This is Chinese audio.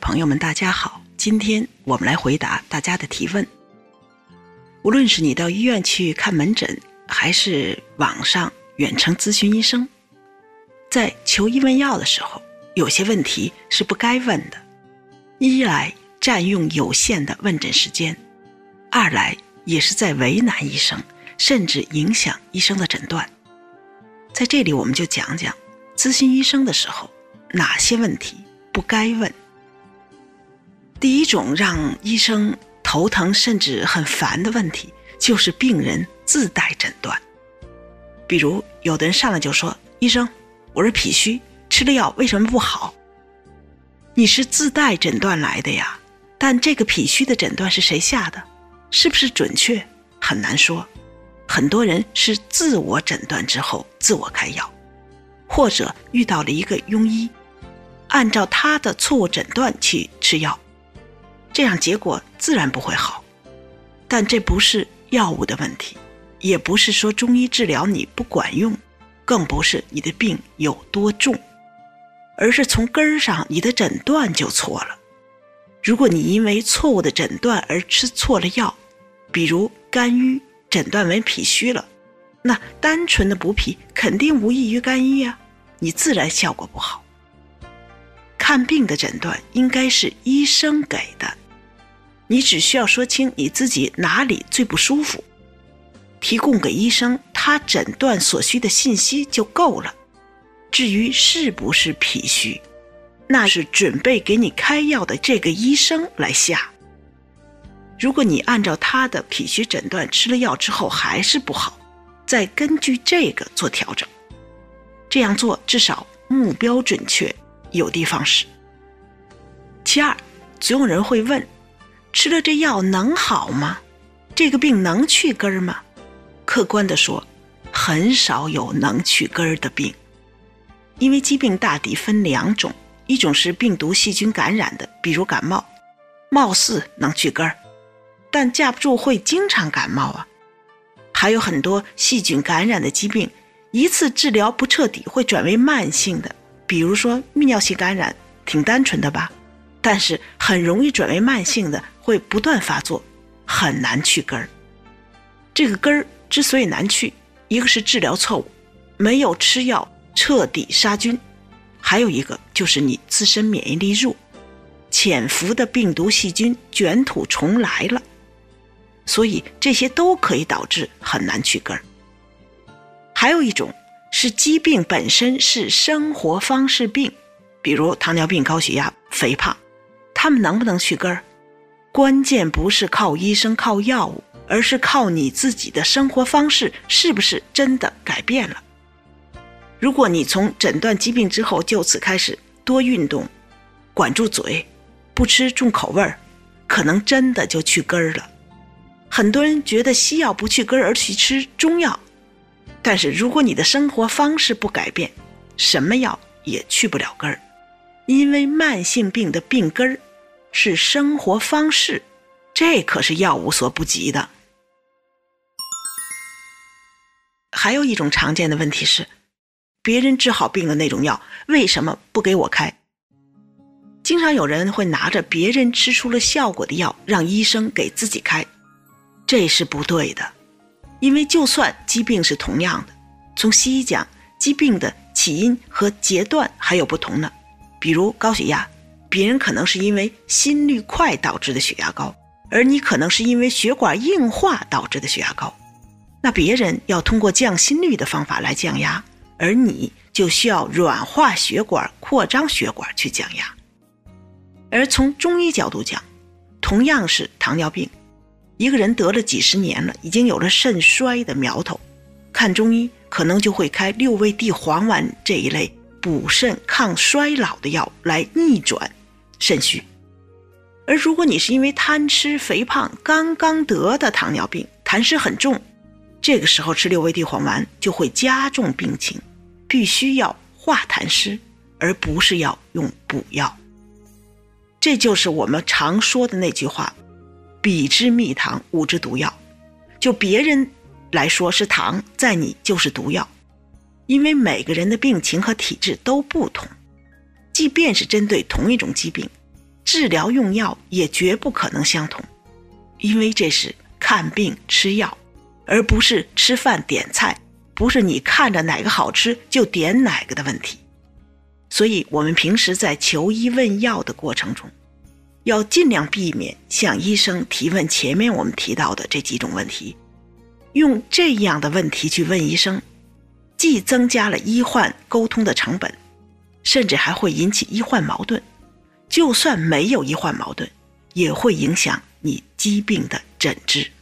朋友们，大家好，今天我们来回答大家的提问。无论是你到医院去看门诊，还是网上远程咨询医生，在求医问药的时候，有些问题是不该问的。一来占用有限的问诊时间，二来也是在为难医生，甚至影响医生的诊断。在这里我们就讲讲咨询医生的时候哪些问题不该问。第一种让医生头疼甚至很烦的问题，就是病人自带诊断。比如有的人上来就说，医生，我是脾虚，吃了药为什么不好？你是自带诊断来的呀，但这个脾虚的诊断是谁下的？是不是准确？很难说。很多人是自我诊断之后自我开药，或者遇到了一个庸医，按照他的错误诊断去吃药，这样结果自然不会好。但这不是药物的问题，也不是说中医治疗你不管用，更不是你的病有多重，而是从根儿上你的诊断就错了。如果你因为错误的诊断而吃错了药，比如肝郁诊断为脾虚了，那单纯的补脾肯定无异于肝郁啊，你自然效果不好。看病的诊断应该是医生给的，你只需要说清你自己哪里最不舒服，提供给医生他诊断所需的信息就够了。至于是不是脾虚，那是准备给你开药的这个医生来下。如果你按照他的脾虚诊断吃了药之后还是不好，再根据这个做调整，这样做至少目标准确，有的放矢。其二，总有人会问，吃了这药能好吗？这个病能去根儿吗？客观地说，很少有能去根儿的病。因为疾病大抵分两种，一种是病毒细菌感染的，比如感冒，貌似能去根儿，但架不住会经常感冒啊。还有很多细菌感染的疾病，一次治疗不彻底会转为慢性的，比如说泌尿系感染，挺单纯的吧，但是很容易转为慢性的，会不断发作，很难去根儿。这个根儿之所以难去，一个是治疗错误，没有吃药彻底杀菌，还有一个就是你自身免疫力弱，潜伏的病毒细菌卷土重来了，所以这些都可以导致很难去根儿。还有一种是疾病本身是生活方式病，比如糖尿病、高血压、肥胖，他们能不能去根儿？关键不是靠医生靠药物，而是靠你自己的生活方式是不是真的改变了。如果你从诊断疾病之后就此开始多运动，管住嘴，不吃重口味儿，可能真的就去根儿了。很多人觉得西药不去根儿而去吃中药，但是如果你的生活方式不改变，什么药也去不了根儿。因为慢性病的病根儿是生活方式，这可是药物所不及的。还有一种常见的问题是，别人治好病的那种药为什么不给我开？经常有人会拿着别人吃出了效果的药让医生给自己开，这是不对的。因为就算疾病是同样的，从西医讲，疾病的起因和阶段还有不同呢。比如高血压，别人可能是因为心率快导致的血压高，而你可能是因为血管硬化导致的血压高。那别人要通过降心率的方法来降压，而你就需要软化血管、扩张血管去降压。而从中医角度讲，同样是糖尿病，一个人得了几十年了，已经有了肾衰的苗头，看中医可能就会开六味地黄丸这一类补肾抗衰老的药来逆转肾虚。而如果你是因为贪吃肥胖刚刚得的糖尿病，痰湿很重，这个时候吃六味地黄丸就会加重病情，必须要化痰湿，而不是要用补药。这就是我们常说的那句话，彼之蜜糖，吾之毒药。就别人来说是糖，在你就是毒药。因为每个人的病情和体质都不同，即便是针对同一种疾病， 治疗用药也绝不可能相同，因为这是看病吃药，而不是吃饭点菜，不是你看着哪个好吃就点哪个的问题。所以我们平时在求医问药的过程中，要尽量避免向医生提问前面我们提到的这几种问题。用这样的问题去问医生，既增加了医患沟通的成本，甚至还会引起医患矛盾。就算没有医患矛盾，也会影响你疾病的诊治。